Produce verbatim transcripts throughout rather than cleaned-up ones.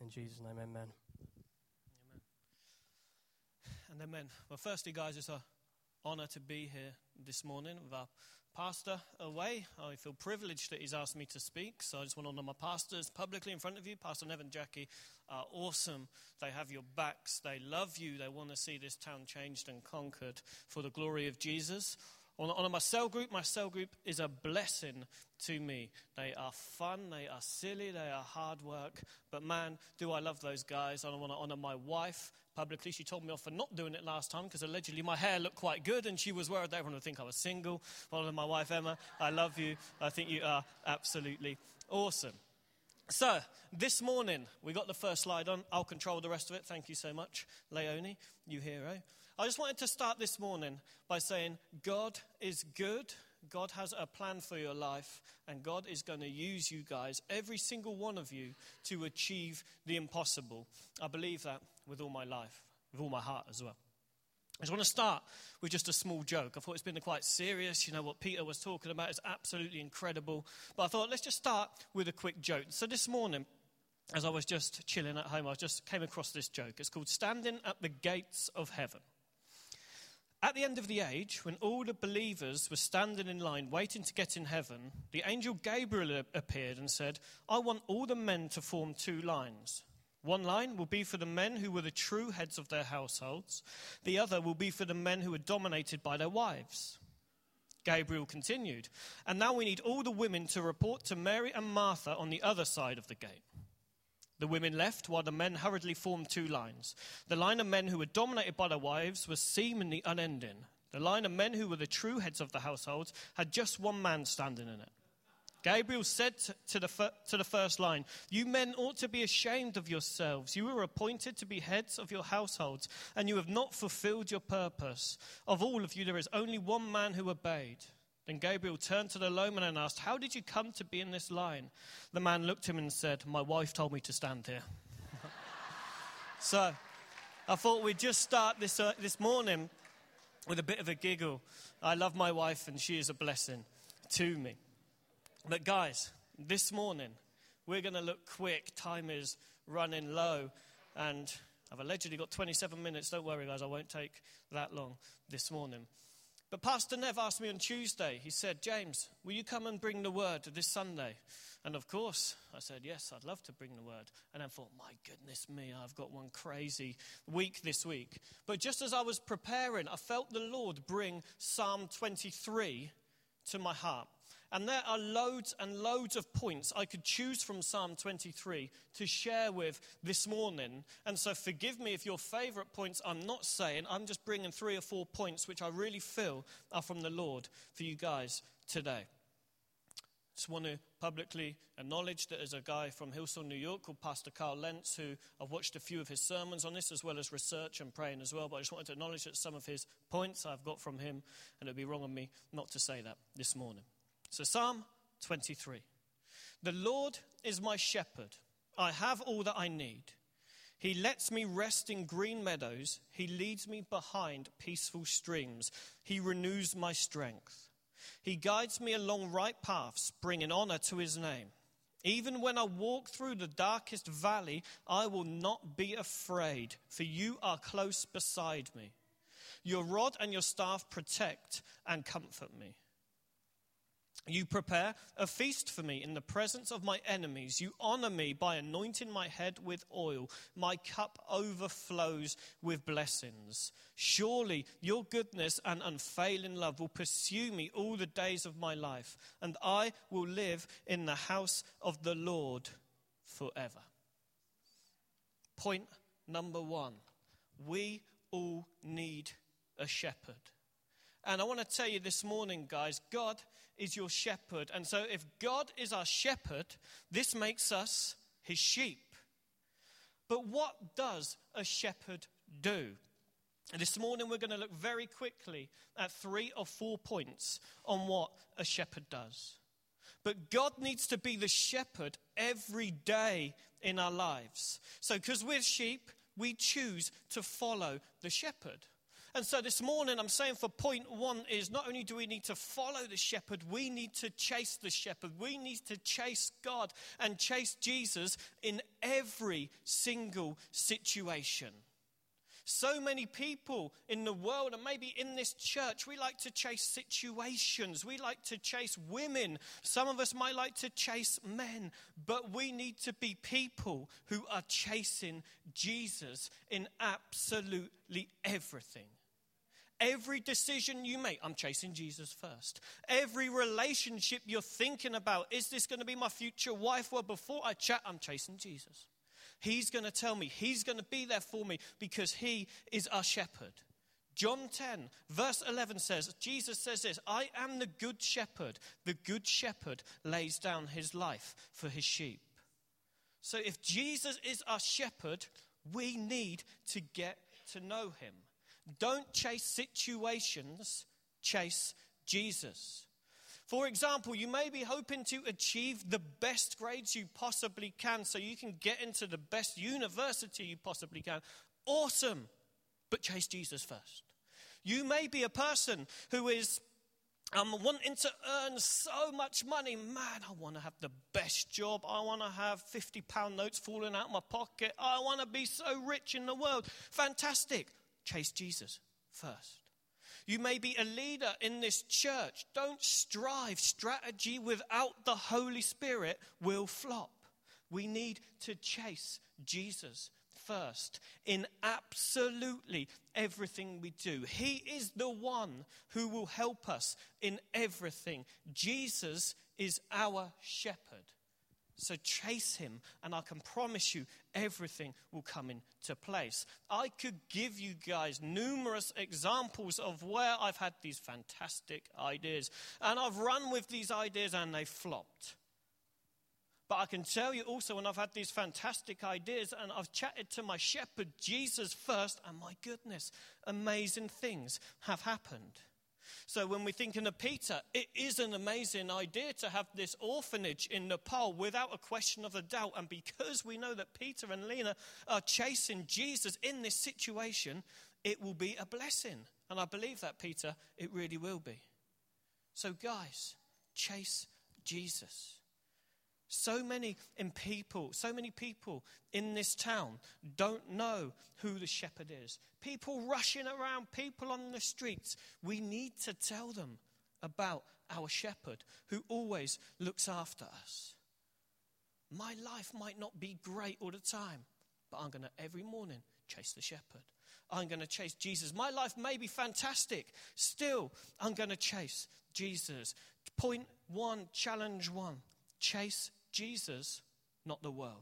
In Jesus' name, amen. Amen. And amen. Well, firstly, guys, it's an honour to be here this morning with our pastor away. I feel privileged that he's asked me to speak, so I just want to honour my pastors publicly in front of you. Pastor Nev and Jackie are awesome. They have your backs. They love you. They want to see this town changed and conquered for the glory of Jesus. I want to honour my cell group. My cell group is a blessing to me. They are fun, they are silly, they are hard work. But man, do I love those guys. And I want to honour my wife publicly. She told me off for not doing it last time because allegedly my hair looked quite good and she was worried that everyone would think I was single. Well, my wife Emma, I love you. I think you are absolutely awesome. So, this morning, we got the first slide on. I'll control the rest of it. Thank you so much, Leonie, you hero. I just wanted to start this morning by saying God is good. God has a plan for your life, and God is going to use you guys, every single one of you, to achieve the impossible. I believe that with all my life, with all my heart as well. I just want to start with just a small joke. I thought it's been quite serious. You know, what Peter was talking about is absolutely incredible. But I thought, let's just start with a quick joke. So this morning, as I was just chilling at home, I just came across this joke. It's called Standing at the Gates of Heaven. At the end of the age, when all the believers were standing in line waiting to get in heaven, the angel Gabriel appeared and said, I want all the men to form two lines. One line will be for the men who were the true heads of their households. The other will be for the men who were dominated by their wives. Gabriel continued, and now we need all the women to report to Mary and Martha on the other side of the gate. The women left while the men hurriedly formed two lines. The line of men who were dominated by their wives was seemingly unending. The line of men who were the true heads of the households had just one man standing in it. Gabriel said to the, to the first line, you men ought to be ashamed of yourselves. You were appointed to be heads of your households, and you have not fulfilled your purpose. Of all of you, there is only one man who obeyed. Then Gabriel turned to the lowman and asked, how did you come to be in this line? The man looked at him and said, my wife told me to stand here. So I thought we'd just start this, uh, this morning with a bit of a giggle. I love my wife and she is a blessing to me. But guys, this morning, we're going to look quick. Time is running low. And I've allegedly got twenty-seven minutes. Don't worry, guys, I won't take that long this morning. But Pastor Nev asked me on Tuesday, he said, James, will you come and bring the word this Sunday? And of course, I said, yes, I'd love to bring the word. And I thought, my goodness me, I've got one crazy week this week. But just as I was preparing, I felt the Lord bring Psalm twenty-three to my heart. And there are loads and loads of points I could choose from Psalm twenty-three to share with this morning. And so forgive me if your favourite points I'm not saying. I'm just bringing three or four points which I really feel are from the Lord for you guys today. Just want to publicly acknowledge that there's a guy from Hillsong, New York called Pastor Carl Lentz, who I've watched a few of his sermons on this as well as research and praying as well. But I just wanted to acknowledge that some of his points I've got from him, and it would be wrong of me not to say that this morning. So Psalm twenty-three. The Lord is my shepherd. I have all that I need. He lets me rest in green meadows. He leads me behind peaceful streams. He renews my strength. He guides me along right paths, bringing honor to his name. Even when I walk through the darkest valley, I will not be afraid, for you are close beside me. Your rod and your staff protect and comfort me. You prepare a feast for me in the presence of my enemies. You honor me by anointing my head with oil. My cup overflows with blessings. Surely your goodness and unfailing love will pursue me all the days of my life, and I will live in the house of the Lord forever. Point number one. We all need a shepherd. And I want to tell you this morning, guys, God is your shepherd. And so if God is our shepherd, this makes us his sheep. But what does a shepherd do? And this morning we're going to look very quickly at three or four points on what a shepherd does. But God needs to be the shepherd every day in our lives. So because we're sheep, we choose to follow the shepherd. And so this morning I'm saying for point one is not only do we need to follow the shepherd, we need to chase the shepherd. We need to chase God and chase Jesus in every single situation. So many people in the world and maybe in this church, we like to chase situations. We like to chase women. Some of us might like to chase men. But we need to be people who are chasing Jesus in absolutely everything. Every decision you make, I'm chasing Jesus first. Every relationship you're thinking about, is this going to be my future wife? Well, before I chat, I'm chasing Jesus. He's going to tell me. He's going to be there for me because he is our shepherd. John ten, verse eleven says, Jesus says this, I am the good shepherd. The good shepherd lays down his life for his sheep. So if Jesus is our shepherd, we need to get to know him. Don't chase situations, chase Jesus. For example, you may be hoping to achieve the best grades you possibly can so you can get into the best university you possibly can. Awesome, but chase Jesus first. You may be a person who is um, wanting to earn so much money. Man, I want to have the best job. I want to have fifty pound notes falling out of my pocket. I want to be so rich in the world. Fantastic. Chase Jesus first. You may be a leader in this church. Don't strive. Strategy without the Holy Spirit will flop. We need to chase Jesus first in absolutely everything we do. He is the one who will help us in everything. Jesus is our shepherd. So chase him, and I can promise you everything will come into place. I could give you guys numerous examples of where I've had these fantastic ideas, and I've run with these ideas and they flopped. But I can tell you also when I've had these fantastic ideas and I've chatted to my shepherd, Jesus first, and my goodness, amazing things have happened. So when we're thinking of Peter, it is an amazing idea to have this orphanage in Nepal without a question of a doubt. And because we know that Peter and Lena are chasing Jesus in this situation, it will be a blessing. And I believe that, Peter, it really will be. So guys, chase Jesus. So many in people, so many people in this town don't know who the shepherd is. People rushing around, people on the streets. We need to tell them about our shepherd who always looks after us. My life might not be great all the time, but I'm going to every morning chase the shepherd. I'm going to chase Jesus. My life may be fantastic. Still, I'm going to chase Jesus. Point one, challenge one. Chase Jesus, not the world.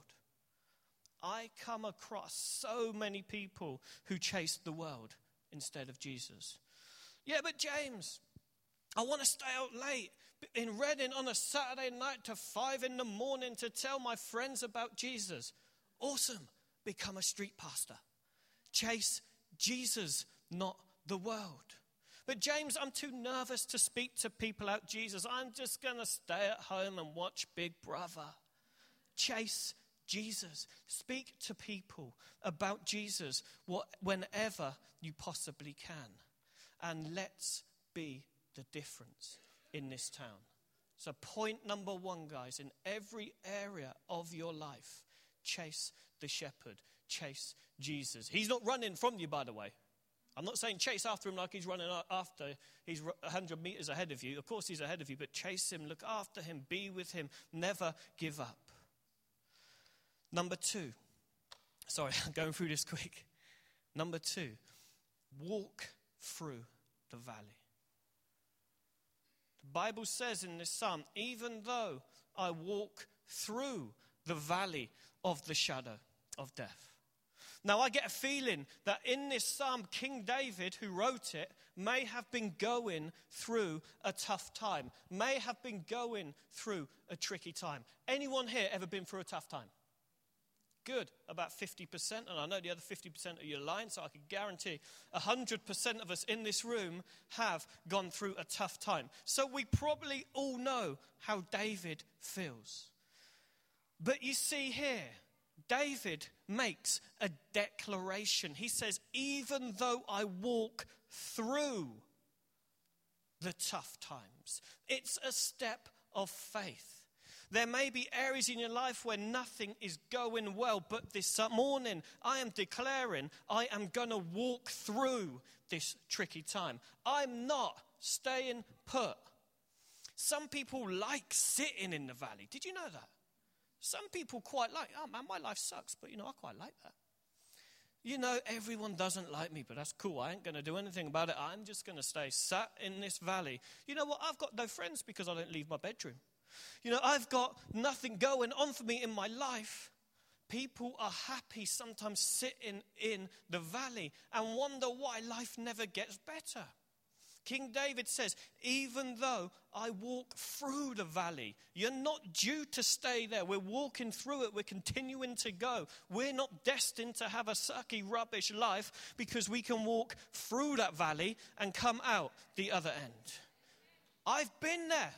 I come across so many people who chase the world instead of Jesus. Yeah, but James, I want to stay out late in Reading on a Saturday night to five in the morning to tell my friends about Jesus. Awesome. Become a street pastor. Chase Jesus, not the world. But James, I'm too nervous to speak to people about Jesus. I'm just going to stay at home and watch Big Brother. Chase Jesus. Speak to people about Jesus whenever you possibly can. And let's be the difference in this town. So point number one, guys, in every area of your life, chase the shepherd. Chase Jesus. He's not running from you, by the way. I'm not saying chase after him like he's running after. He's one hundred meters ahead of you. Of course he's ahead of you, but chase him, look after him, be with him, never give up. Number two. Sorry, I'm going through this quick. Number two, walk through the valley. The Bible says in this psalm, even though I walk through the valley of the shadow of death. Now, I get a feeling that in this psalm, King David, who wrote it, may have been going through a tough time, may have been going through a tricky time. Anyone here ever been through a tough time? Good, about fifty percent, and I know the other fifty percent are your line, so I can guarantee one hundred percent of us in this room have gone through a tough time. So we probably all know how David feels. But you see here, David makes a declaration. He says, even though I walk through the tough times, it's a step of faith. There may be areas in your life where nothing is going well, but this morning I am declaring I am going to walk through this tricky time. I'm not staying put. Some people like sitting in the valley. Did you know that? Some people quite like, oh man, my life sucks, but you know, I quite like that. You know, everyone doesn't like me, but that's cool. I ain't going to do anything about it. I'm just going to stay sat in this valley. You know what? I've got no friends because I don't leave my bedroom. You know, I've got nothing going on for me in my life. People are happy sometimes sitting in the valley and wonder why life never gets better. King David says, even though I walk through the valley, you're not due to stay there. We're walking through it. We're continuing to go. We're not destined to have a sucky, rubbish life because we can walk through that valley and come out the other end. I've been there.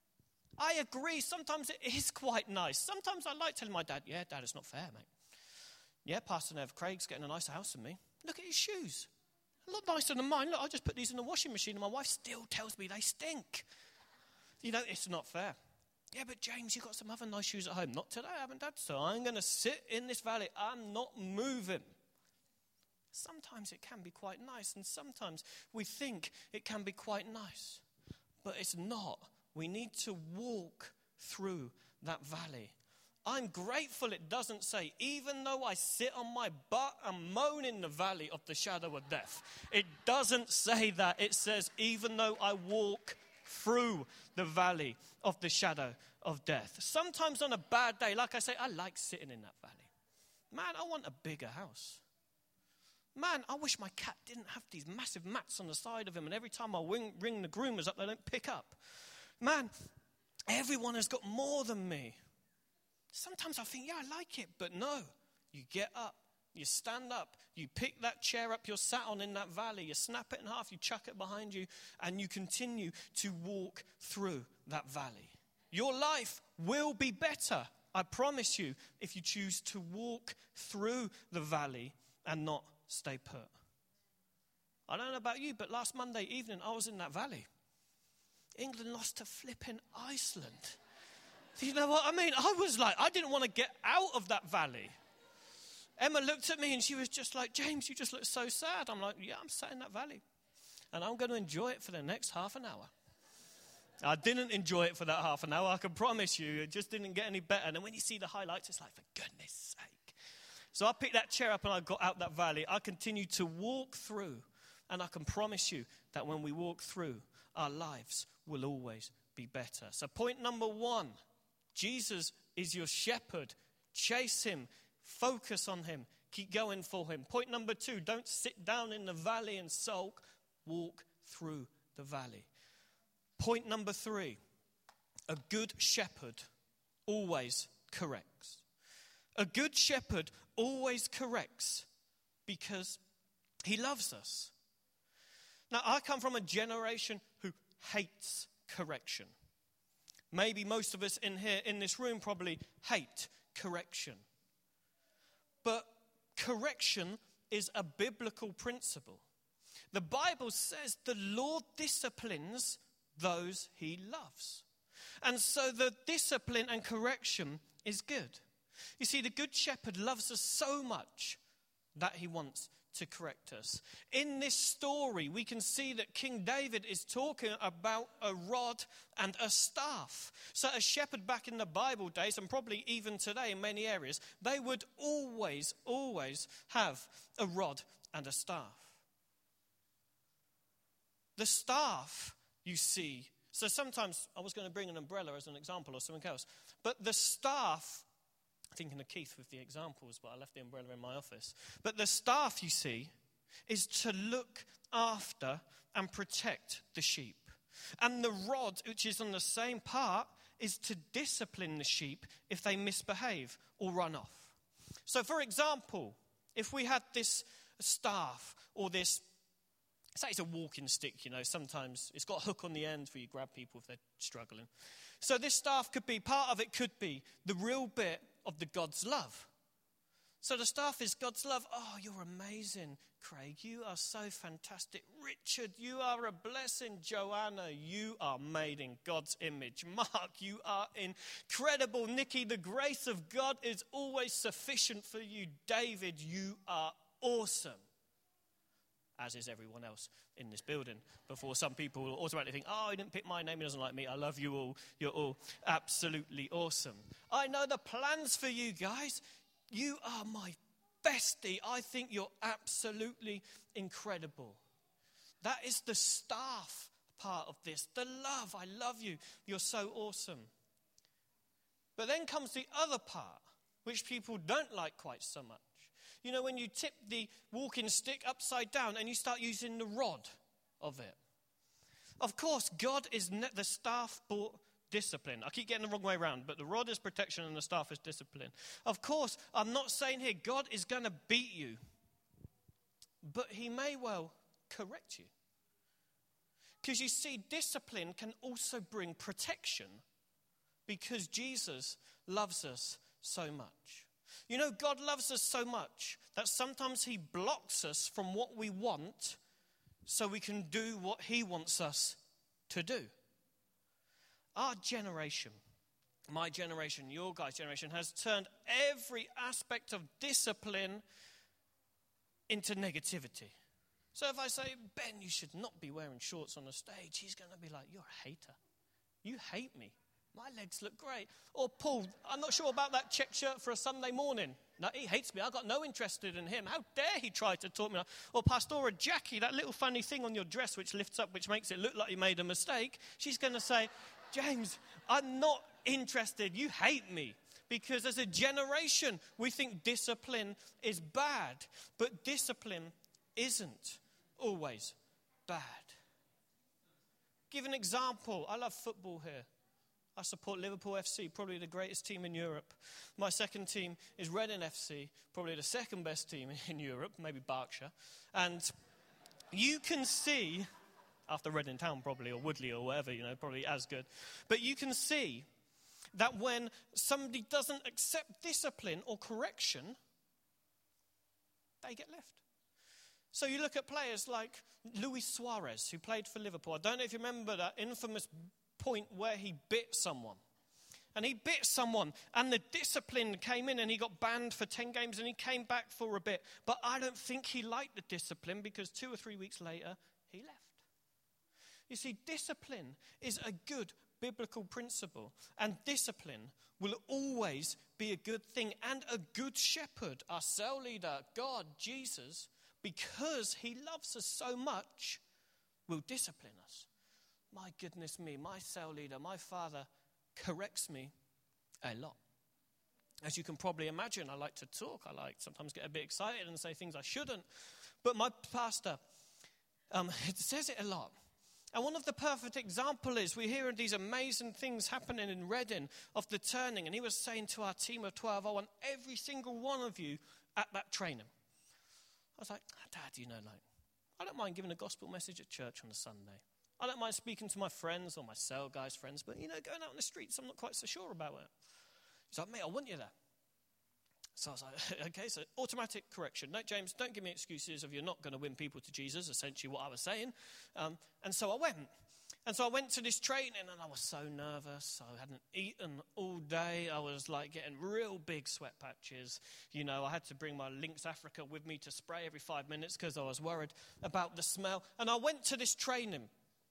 I agree. Sometimes it is quite nice. Sometimes I like telling my dad, yeah, Dad, it's not fair, mate. Yeah, Pastor Nev, Craig's getting a nicer house than me. Look at his shoes. A lot nicer than mine. Look, I just put these in the washing machine and my wife still tells me they stink. You know, it's not fair. Yeah, but James, you've got some other nice shoes at home. Not today, I haven't, Dad. So I'm going to sit in this valley. I'm not moving. Sometimes it can be quite nice, and sometimes we think it can be quite nice. But it's not. We need to walk through that valley. I'm grateful it doesn't say, even though I sit on my butt and moan in the valley of the shadow of death. It doesn't say that. It says, even though I walk through the valley of the shadow of death. Sometimes on a bad day, like I say, I like sitting in that valley. Man, I want a bigger house. Man, I wish my cat didn't have these massive mats on the side of him, and every time I ring, ring the groomers up, they don't pick up. Man, everyone has got more than me. Sometimes I think, yeah, I like it, but no. You get up, you stand up, you pick that chair up you're sat on in that valley, you snap it in half, you chuck it behind you, and you continue to walk through that valley. Your life will be better, I promise you, if you choose to walk through the valley and not stay put. I don't know about you, but last Monday evening I was in that valley. England lost to flipping Iceland. You know what I mean? I was like, I didn't want to get out of that valley. Emma looked at me and she was just like, James, you just look so sad. I'm like, yeah, I'm sat in that valley. And I'm going to enjoy it for the next half an hour. I didn't enjoy it for that half an hour, I can promise you. It just didn't get any better. And then when you see the highlights, it's like, for goodness sake. So I picked that chair up and I got out that valley. I continued to walk through. And I can promise you that when we walk through, our lives will always be better. So point number one, Jesus is your shepherd. Chase him. Focus on him. Keep going for him. Point number two, don't sit down in the valley and sulk. Walk through the valley. Point number three, a good shepherd always corrects. A good shepherd always corrects because he loves us. Now, I come from a generation who hates correction. Maybe most of us in here, in this room, probably hate correction. But correction is a biblical principle. The Bible says the Lord disciplines those he loves. And so the discipline and correction is good. You see, the good shepherd loves us so much that he wants to correct us. In this story, we can see that King David is talking about a rod and a staff. So a shepherd back in the Bible days, and probably even today in many areas, they would always, always have a rod and a staff. The staff, you see, so sometimes I was going to bring an umbrella as an example or something else, but the staff, thinking of Keith with the examples, but I left the umbrella in my office. But the staff, you see, is to look after and protect the sheep. And the rod, which is on the same part, is to discipline the sheep if they misbehave or run off. So, for example, if we had this staff or this, say it's a walking stick, you know, sometimes it's got a hook on the end for you grab people if they're struggling. So this staff could be, part of it could be the real bit of the God's love. So the staff is God's love. Oh, you're amazing, Craig. You are so fantastic. Richard, you are a blessing. Joanna, you are made in God's image. Mark, you are incredible. Nikki, the grace of God is always sufficient for you. David, you are awesome. As is everyone else in this building. Before some people will automatically think, oh, he didn't pick my name, he doesn't like me. I love you all. You're all absolutely awesome. I know the plans for you guys. You are my bestie. I think you're absolutely incredible. That is the staff part of this. The love. I love you. You're so awesome. But then comes the other part, which people don't like quite so much. You know, when you tip the walking stick upside down and you start using the rod of it. Of course, God is ne- the staff brought discipline. I keep getting the wrong way around, but the rod is protection and the staff is discipline. Of course, I'm not saying here God is going to beat you, but he may well correct you. Because you see, discipline can also bring protection because Jesus loves us so much. You know, God loves us so much that sometimes he blocks us from what we want so we can do what he wants us to do. Our generation, my generation, your guys' generation, has turned every aspect of discipline into negativity. So if I say, Ben, you should not be wearing shorts on the stage, he's going to be like, you're a hater. You hate me. My legs look great. Or Paul, I'm not sure about that check shirt for a Sunday morning. No, he hates me. I've got no interest in him. How dare he try to talk me? Or Pastora Jackie, that little funny thing on your dress which lifts up, which makes it look like you made a mistake. She's going to say, James, I'm not interested. You hate me. Because as a generation, we think discipline is bad. But discipline isn't always bad. Give an example. I love football here. I support Liverpool F C, probably the greatest team in Europe. My second team is Reading F C, probably the second best team in Europe, maybe Berkshire. And you can see, after Reading Town probably, or Woodley or whatever, you know, probably as good. But you can see that when somebody doesn't accept discipline or correction, they get left. So you look at players like Luis Suarez, who played for Liverpool. I don't know if you remember that infamous point where he bit someone. And he bit someone and the discipline came in and he got banned for ten games and he came back for a bit. But I don't think he liked the discipline because two or three weeks later he left. You see, discipline is a good biblical principle, and discipline will always be a good thing. And a good shepherd, our cell leader, God, Jesus, because he loves us so much, will discipline us. My goodness me, my cell leader, my father corrects me a lot. As you can probably imagine, I like to talk. I like sometimes get a bit excited and say things I shouldn't. But my pastor, um, it says it a lot. And one of the perfect examples is we hear these amazing things happening in Reading of the turning. And he was saying to our team of twelve, I want every single one of you at that training. I was like, Dad, you know, like, I don't mind giving a gospel message at church on a Sunday. I don't mind speaking to my friends or my cell guys' friends, but, you know, going out in the streets, I'm not quite so sure about it. He's like, mate, I want you there. So I was like, okay, so automatic correction. No, James, don't give me excuses of you're not going to win people to Jesus, essentially what I was saying. Um, and so I went. And so I went to this training and I was so nervous. I hadn't eaten all day. I was like getting real big sweat patches. You know, I had to bring my Lynx Africa with me to spray every five minutes because I was worried about the smell. And I went to this training.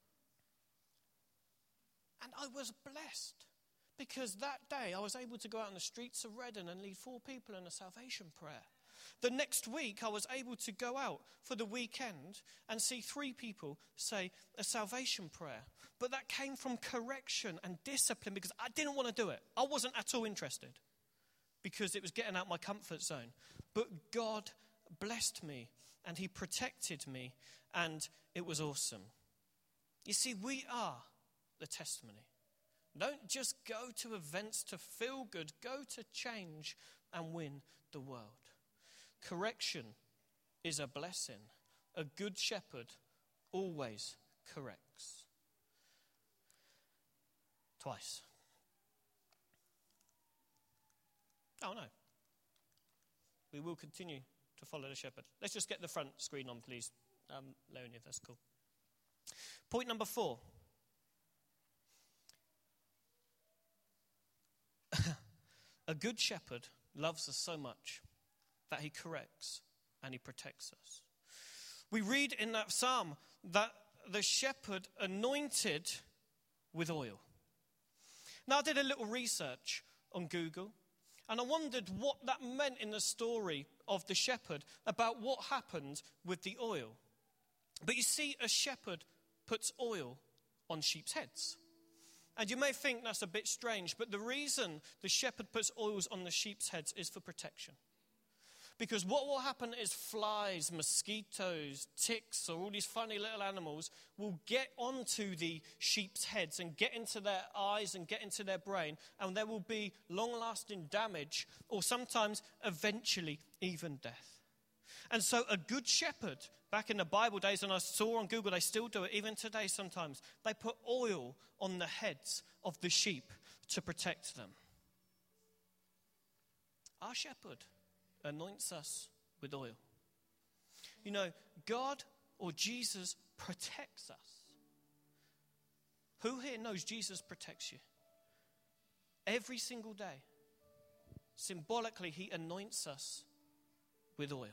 And I was blessed because that day I was able to go out on the streets of Reading and lead four people in a salvation prayer. The next week I was able to go out for the weekend and see three people say a salvation prayer. But that came from correction and discipline because I didn't want to do it. I wasn't at all interested because it was getting out my comfort zone. But God blessed me and he protected me and it was awesome. You see, we are the testimony. Don't just go to events to feel good. Go to change and win the world. Correction is a blessing. A good shepherd always corrects. Twice. Oh no. we will continue to follow the shepherd. Let's just get the front screen on, please. Um, Leonie, if that's cool. Point number four. A good shepherd loves us so much that he corrects and he protects us. We read in that psalm that the shepherd anointed with oil. Now, I did a little research on Google, and I wondered what that meant in the story of the shepherd about what happened with the oil. But you see, a shepherd puts oil on sheep's heads. And you may think that's a bit strange, but the reason the shepherd puts oils on the sheep's heads is for protection. Because what will happen is flies, mosquitoes, ticks, or all these funny little animals will get onto the sheep's heads and get into their eyes and get into their brain, and there will be long-lasting damage, or sometimes eventually even death. And so a good shepherd, back in the Bible days, and I saw on Google, they still do it, even today sometimes, they put oil on the heads of the sheep to protect them. Our shepherd anoints us with oil. You know, God or Jesus protects us. Who here knows Jesus protects you? Every single day. Symbolically, he anoints us with oil.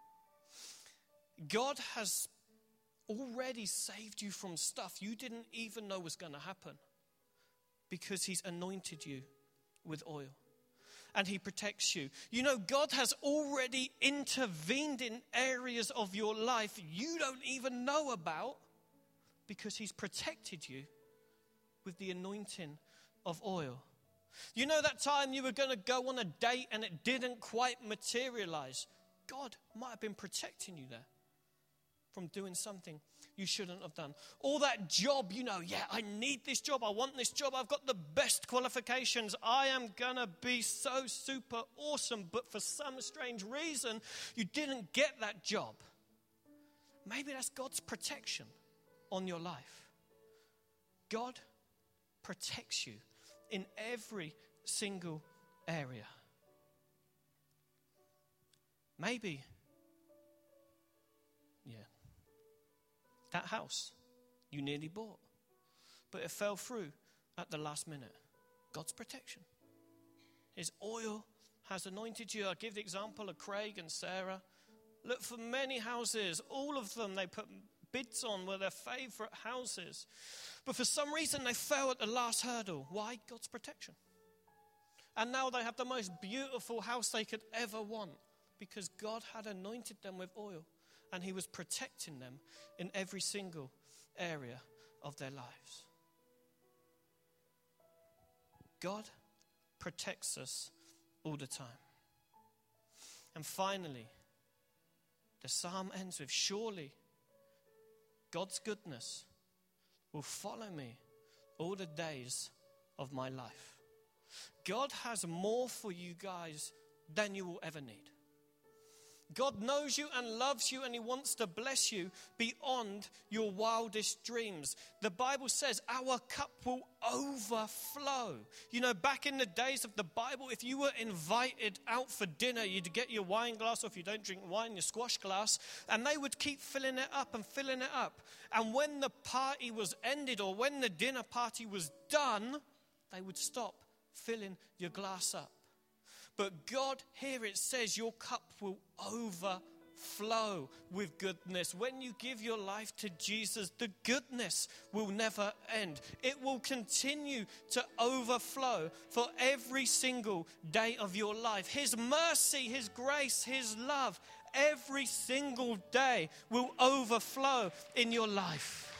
God has already saved you from stuff you didn't even know was going to happen because he's anointed you with oil. And he protects you. You know, God has already intervened in areas of your life you don't even know about because he's protected you with the anointing of oil. You know that time you were going to go on a date and it didn't quite materialize? God might have been protecting you there from doing something you shouldn't have done. Or that job, you know, yeah, I need this job. I want this job. I've got the best qualifications. I am going to be so super awesome. But for some strange reason, you didn't get that job. Maybe that's God's protection on your life. God protects you in every single area. Maybe, yeah, that house you nearly bought, but it fell through at the last minute. God's protection. His oil has anointed you. I give the example of Craig and Sarah. Look, for many houses, all of them, they put bids on were their favorite houses. But for some reason, they fell at the last hurdle. Why? God's protection. And now they have the most beautiful house they could ever want because God had anointed them with oil. And he was protecting them in every single area of their lives. God protects us all the time. And finally, the psalm ends with, surely God's goodness will follow me all the days of my life. God has more for you guys than you will ever need. God knows you and loves you, and he wants to bless you beyond your wildest dreams. The Bible says our cup will overflow. You know, back in the days of the Bible, if you were invited out for dinner, you'd get your wine glass, or if you don't drink wine, your squash glass, and they would keep filling it up and filling it up. And when the party was ended, or when the dinner party was done, they would stop filling your glass up. But God, here it says your cup will overflow with goodness. When you give your life to Jesus, the goodness will never end. It will continue to overflow for every single day of your life. His mercy, his grace, his love, every single day will overflow in your life.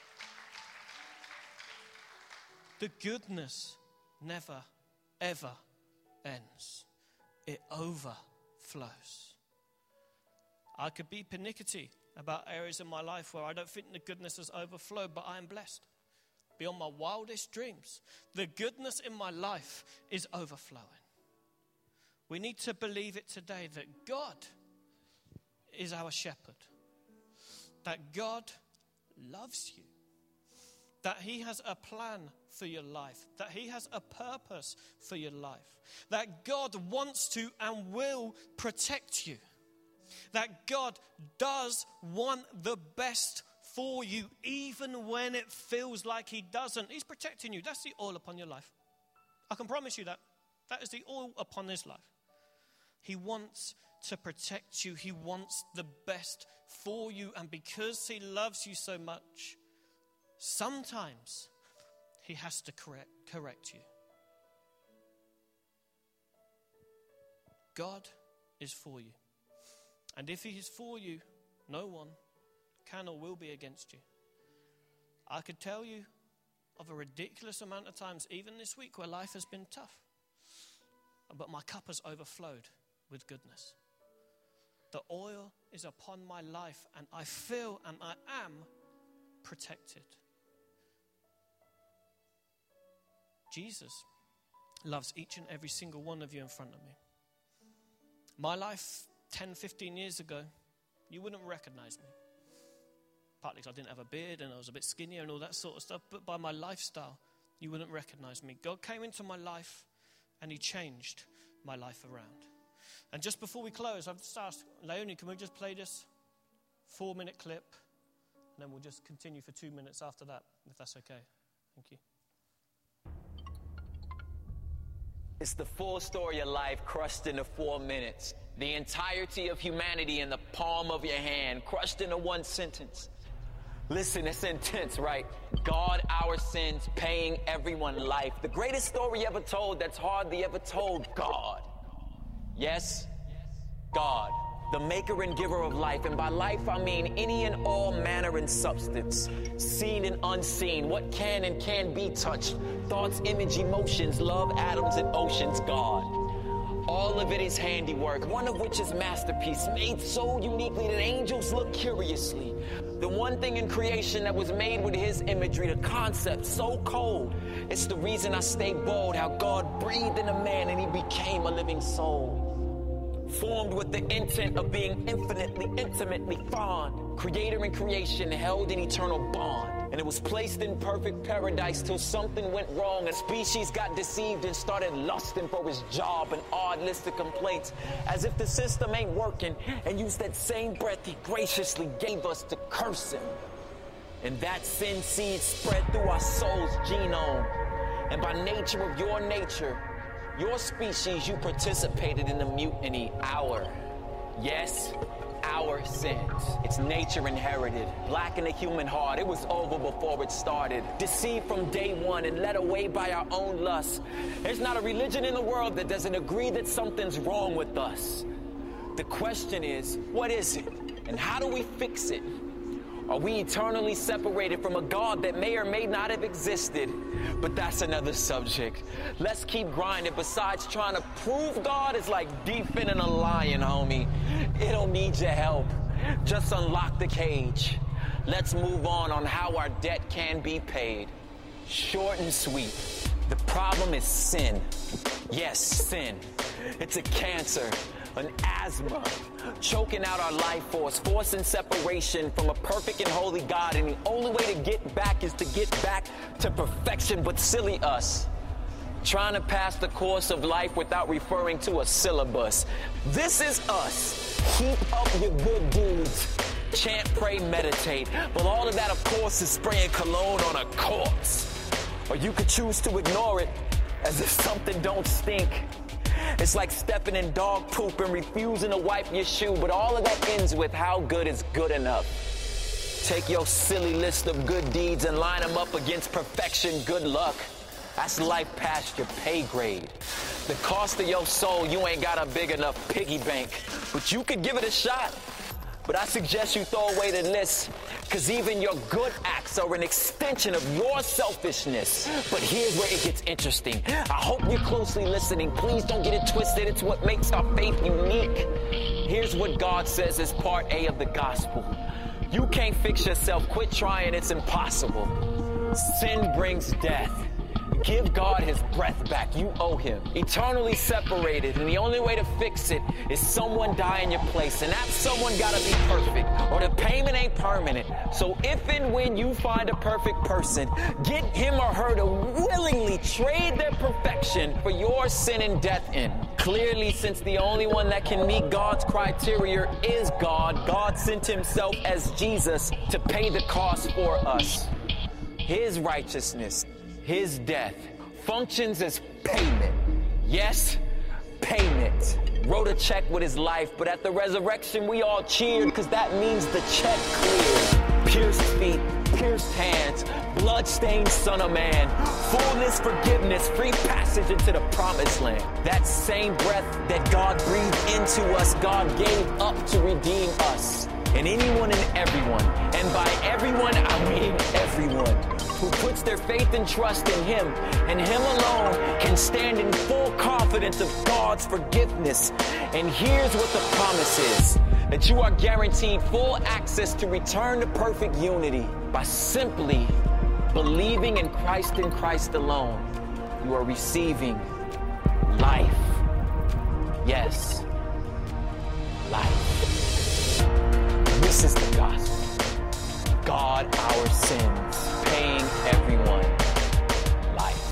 The goodness never, ever ends. It overflows. I could be pernickety about areas in my life where I don't think the goodness has overflowed, but I am blessed. Beyond my wildest dreams, the goodness in my life is overflowing. We need to believe it today that God is our shepherd, that God loves you, that he has a plan for your life, that he has a purpose for your life, that God wants to and will protect you, that God does want the best for you, even when it feels like he doesn't. He's protecting you. That's the oil upon your life. I can promise you that. That is the oil upon his life. He wants to protect you. He wants the best for you. And because he loves you so much, sometimes he has to correct, correct you. God is for you. And if he is for you, no one can or will be against you. I could tell you of a ridiculous amount of times, even this week, where life has been tough. But my cup has overflowed with goodness. The oil is upon my life, and I feel and I am protected. Jesus loves each and every single one of you in front of me. My life ten, fifteen years ago, you wouldn't recognize me. Partly because I didn't have a beard and I was a bit skinnier and all that sort of stuff. But by my lifestyle, you wouldn't recognize me. God came into my life and he changed my life around. And just before we close, I've just asked, Leonie, can we just play this four-minute clip? And then we'll just continue for two minutes after that, if that's okay. Thank you. It's the full story of life crushed into four minutes. The entirety of humanity in the palm of your hand, crushed into one sentence. Listen, it's intense, right? God, our sins, paying everyone life. The greatest story ever told that's hardly ever told. God. Yes, God, the maker and giver of life. And by life, I mean any and all manner and substance, seen and unseen, what can and can be touched, thoughts, image, emotions, love, atoms, and oceans. God. All of it is handiwork, one of which is masterpiece, made so uniquely that angels look curiously. The one thing in creation that was made with his imagery, the concept so cold. It's the reason I stay bold, how God breathed in a man and he became a living soul. Formed with the intent of being infinitely, intimately fond. Creator and creation held in eternal bond. And it was placed in perfect paradise till something went wrong. A species got deceived and started lusting for his job. An odd list of complaints, as if the system ain't working. And used that same breath he graciously gave us to curse him. And that sin seed spread through our soul's genome. And by nature of your nature, your species, you participated in the mutiny. Our, yes, our sins. It's nature inherited. Black in the human heart. It was over before it started. Deceived from day one and led away by our own lust. There's not a religion in the world that doesn't agree that something's wrong with us. The question is, what is it? And how do we fix it? Are we eternally separated from a God that may or may not have existed? But that's another subject. Let's keep grinding. Besides trying to prove God is like defending a lion, homie. It don't need your help. Just unlock the cage. Let's move on on how our debt can be paid. Short and sweet. The problem is sin. Yes, sin. It's a cancer. An asthma, choking out our life force, forcing separation from a perfect and holy God. And the only way to get back is to get back to perfection, but silly us. Trying to pass the course of life without referring to a syllabus. This is us. Keep up your good deeds. Chant, pray, meditate. But all of that, of course, is spraying cologne on a corpse. Or you could choose to ignore it as if something don't stink. It's like stepping in dog poop and refusing to wipe your shoe, but all of that ends with how good is good enough. Take your silly list of good deeds and line them up against perfection, good luck. That's life past your pay grade. The cost of your soul, you ain't got a big enough piggy bank, but you could give it a shot. But I suggest you throw away the list, because even your good acts are an extension of your selfishness. But here's where it gets interesting. I hope you're closely listening. Please don't get it twisted. It's what makes our faith unique. Here's what God says is part A of the gospel. You can't fix yourself. Quit trying. It's impossible. Sin brings death. Give God his breath back. You owe him. Eternally separated, and the only way to fix it is someone die in your place, and that someone gotta be perfect, or the payment ain't permanent. So if and when you find a perfect person, get him or her to willingly trade their perfection for your sin and death in. Clearly, since the only one that can meet God's criteria is God, God sent himself as Jesus to pay the cost for us. His righteousness, his death, functions as payment. Yes, payment. Wrote a check with his life, but at the resurrection we all cheered because that means the check cleared. Pierced feet, pierced hands, blood-stained son of man, fullness, forgiveness, free passage into the promised land. That same breath that God breathed into us, God gave up to redeem us. And anyone and everyone, and by everyone I mean everyone, who puts their faith and trust in him, and him alone, can stand in full confidence of God's forgiveness. And here's what the promise is, that you are guaranteed full access to return to perfect unity by simply believing in Christ and Christ alone. You are receiving life. Yes, life. This is the gospel. God, our sins, paying everyone life.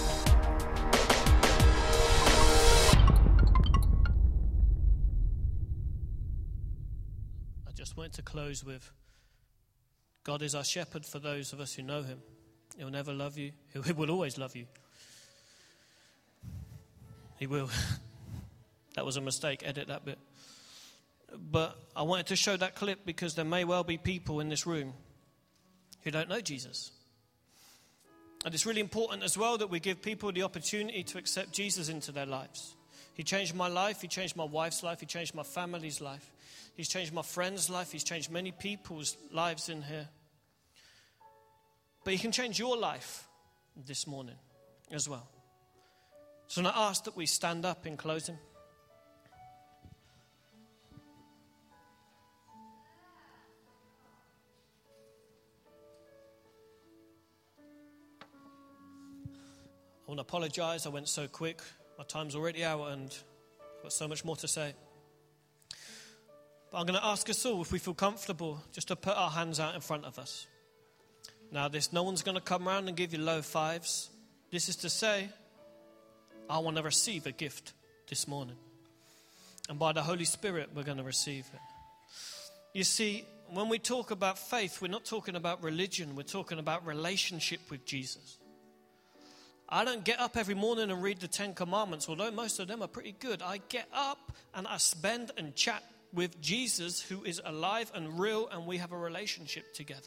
I just wanted to close with, God is our shepherd for those of us who know him. He'll never love you. He will always love you. He will. That was a mistake. Edit that bit. But I wanted to show that clip because there may well be people in this room who don't know Jesus. And it's really important as well that we give people the opportunity to accept Jesus into their lives. He changed my life. He changed my wife's life. He changed my family's life. He's changed my friend's life. He's changed many people's lives in here. But he can change your life this morning as well. So I ask that we stand up in closing. I want to apologize. I went so quick. My time's already out and I've got so much more to say. But I'm going to ask us all, if we feel comfortable, just to put our hands out in front of us. Now, this, no one's going to come around and give you low fives. This is to say, I want to receive a gift this morning. And by the Holy Spirit, we're going to receive it. You see, when we talk about faith, we're not talking about religion. We're talking about relationship with Jesus. I don't get up every morning and read the Ten Commandments, although most of them are pretty good. I get up and I spend and chat with Jesus, who is alive and real, and we have a relationship together.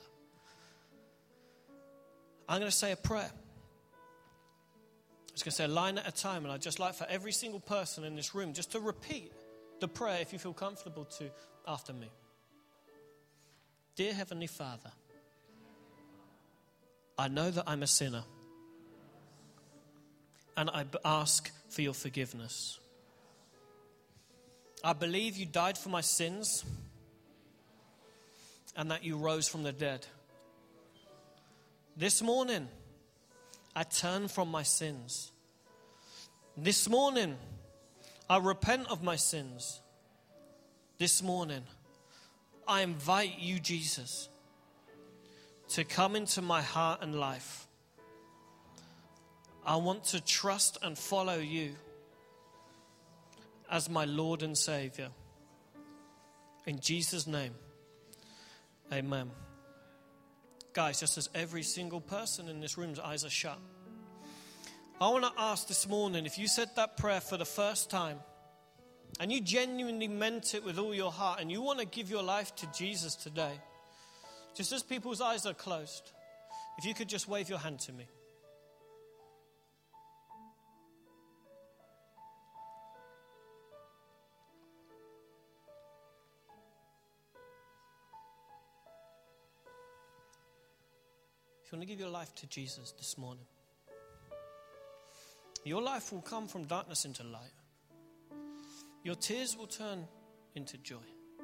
I'm going to say a prayer. I'm just going to say a line at a time, and I'd just like for every single person in this room just to repeat the prayer, if you feel comfortable to, after me. Dear Heavenly Father, I know that I'm a sinner, and I ask for your forgiveness. I believe you died for my sins and that you rose from the dead. This morning, I turn from my sins. This morning, I repent of my sins. This morning, I invite you, Jesus, to come into my heart and life. I want to trust and follow you as my Lord and Savior. In Jesus' name, amen. Guys, just as every single person in this room's eyes are shut, I want to ask this morning, if you said that prayer for the first time, and you genuinely meant it with all your heart, and you want to give your life to Jesus today, just as people's eyes are closed, if you could just wave your hand to me. If you want to give your life to Jesus this morning, your life will come from darkness into light. Your tears will turn into joy.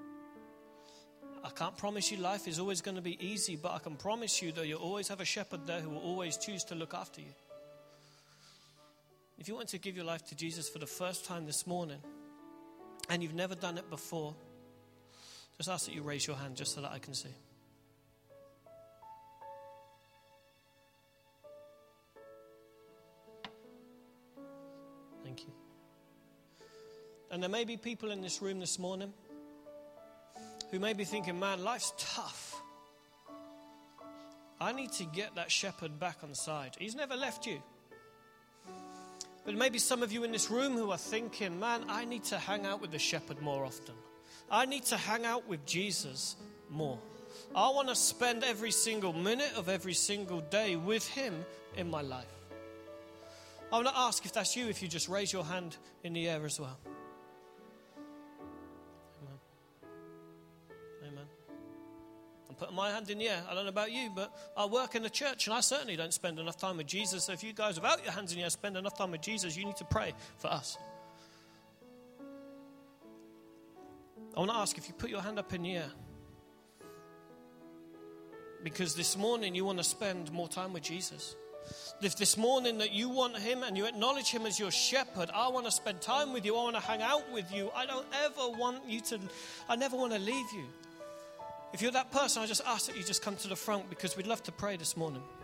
I can't promise you life is always going to be easy, but I can promise you that you'll always have a shepherd there who will always choose to look after you. if you want to give your life to Jesus for the first time this morning and you've never done it before, just ask that you raise your hand just so that I can see. Thank you. And there may be people in this room this morning who may be thinking, man, life's tough. I need to get that shepherd back on side. He's never left you. But maybe some of you in this room who are thinking, man, I need to hang out with the shepherd more often. I need to hang out with Jesus more. I want to spend every single minute of every single day with him in my life. I want to ask if that's you, if you just raise your hand in the air as well. Amen. Amen. I'm putting my hand in the air. I don't know about you, but I work in the church and I certainly don't spend enough time with Jesus. So if you guys, without your hands in the air, spend enough time with Jesus, you need to pray for us. I want to ask if you put your hand up in the air, because this morning you want to spend more time with Jesus. If this morning that you want him and you acknowledge him as your shepherd, I want to spend time with you. I want to hang out with you. I don't ever want you to, I never want to leave you. If you're that person, I just ask that you just come to the front because we'd love to pray this morning.